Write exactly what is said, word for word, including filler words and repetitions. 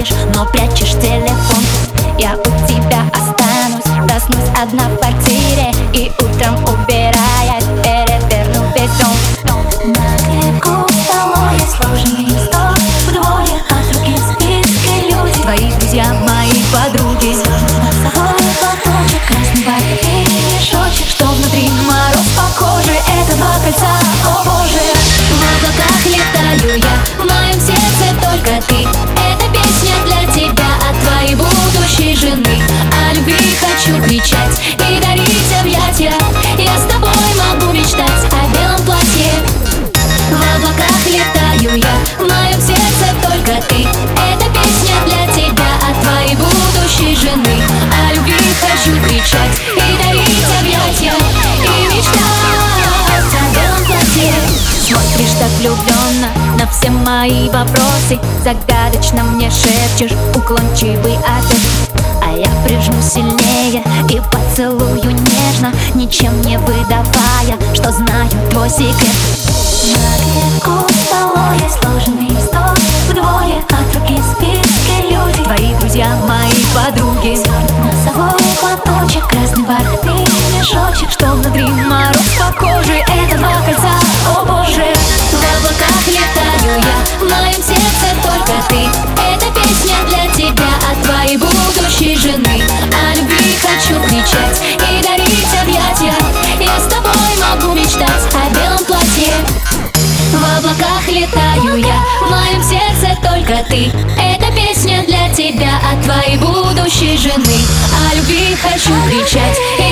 ходишь, но прячешь телефон. Я у тебя останусь, проснусь одна в квартире и утром убирая переверну весь дом. На берегу столовой сложенный стол, вдвое от руки списки люди. Твои друзья, мои подруги. Носовой платочек, красный бархатный мешочек, что внутри мороз по коже. Это два кольца, о боже. В облаках летаю я, в моем сердце только ты. Эта песня для тебя от твоей будущей жены. О любви хочу кричать и дарить объятия. Я с тобой могу мечтать о белом платье. В облаках летаю я, в моем сердце только ты. Эта песня для тебя от твоей будущей жены. О любви хочу кричать и дарить объятия. И мечтать о белом платье. Смотришь так влюбленно на все мои вопросы, загадочно мне шепчешь уклончивый ответ. А я прижму сильнее и поцелую нежно, ничем не выдавая, что знаю твой секрет. На берегу столовой сложенный стол, вдвое от руки списки люди. Твои друзья, мои подруги. Носовой платочек, красный бархатный мешочек, что внутри мороз по коже. Это два кольца, о боже. В облаках летаю я, в моем сердце только ты. Эта песня для тебя от твоей будущей жены. О любви хочу кричать и дарить объятия. Я с тобой могу мечтать о белом платье. В облаках летаю я, в моем сердце только ты. Эта песня для тебя от твоей будущей жены. О любви хочу кричать